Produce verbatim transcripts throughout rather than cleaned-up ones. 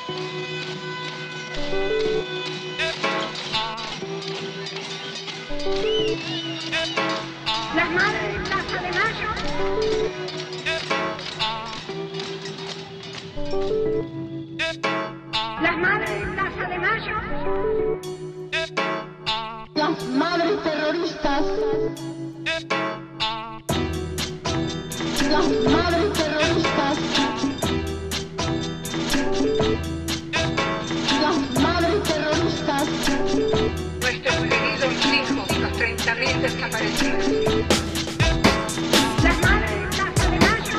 Las madres de Plaza de Mayo. Las madres de Plaza de Mayo. Las madres terroristas. Las madres terroristas. Las madres terroristas. Nuestros queridos hijos, los treinta mil desaparecidos. Las madres de Plaza de Mayo.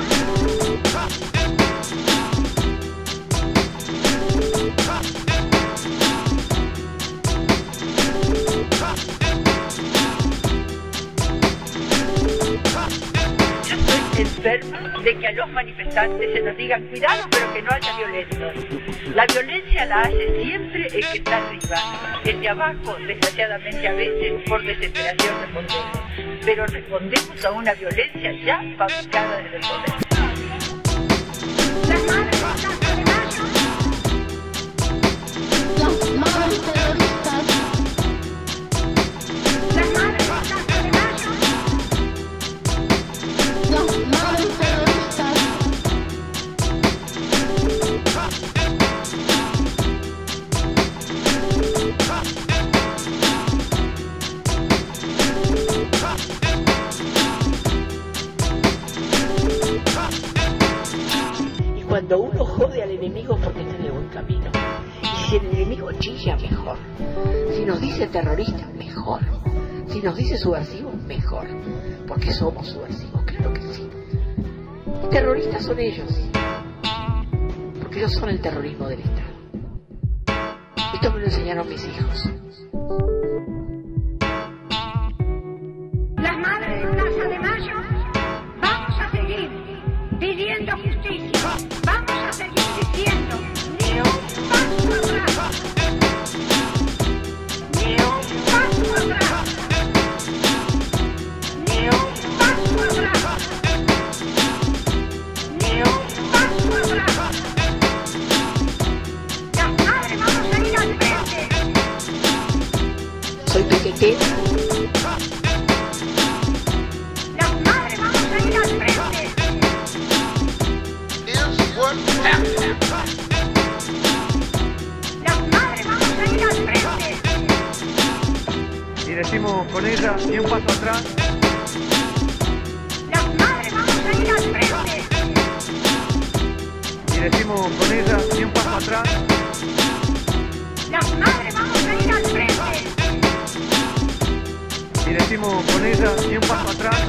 Enferma de que a los manifestantes se nos digan cuidado, pero que no haya violentos. La violencia la hace siempre el que está arriba. El de abajo, desgraciadamente a veces, por desesperación respondemos. Pero respondemos a una violencia ya fabricada desde el poder. Las madres de Plaza de Mayo. Las madres terroristas. Las madres de Plaza de Mayo. Las madres terroristas. Y cuando uno jode al enemigo porque está en el buen camino, y si el enemigo chilla, mejor. Si nos dice terrorista, mejor. Si nos dice subversivo, mejor. Porque somos subversivos, claro que sí. Y terroristas son ellos. Porque ellos son el terrorismo del Estado. Esto me lo enseñaron mis hijos. Las madres de Plaza de Mayo. Vamos a seguir pidiendo justicia. Vamos a seguir diciendo ni un paso atrás. Ni un paso atrás. Ni un paso atrás. Ni un paso atrás. Las madres vamos a ir al frente. Soy pequeña. Las madres vamos a ir al frente. Las madres vamos a ir al frente. Y decimos con ella, ni un paso atrás. Las madres vamos a ir al frente. Y decimos con ella, ni un paso atrás. Las madres vamos a ir al frente. Y decimos con ella, ni un paso atrás.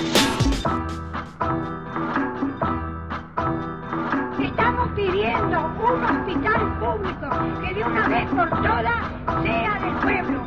Estamos pidiendo un hospital público que de una vez por todas sea del pueblo.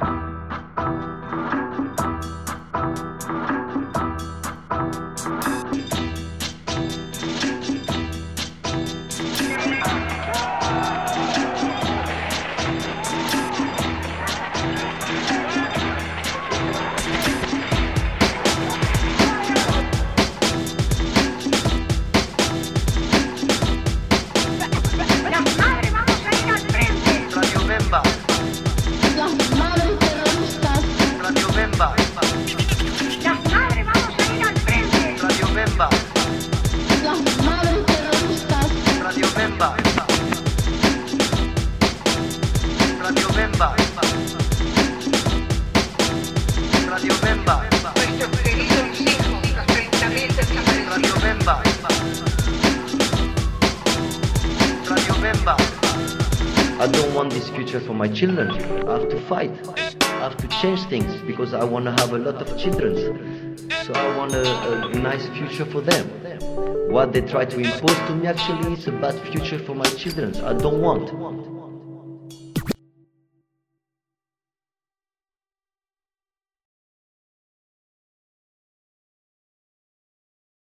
Las madres vamos a ir al frente. Radio Bemba, Las madres terroristas. Radio Bemba, Las madres vamos a ir al frente. Radio Bemba, Las madres terroristas. Radio Bemba, Radio Bemba, Radio Bemba, Nuestros queridos hijos, los treinta mil desaparecidos. Radio Bemba, Radio Bemba. I don't want this future for my children. I have to fight. I have to change things because I want to have a lot of children. So I want a, a nice future for them. What they try to impose to me actually is a bad future for my children. I don't want.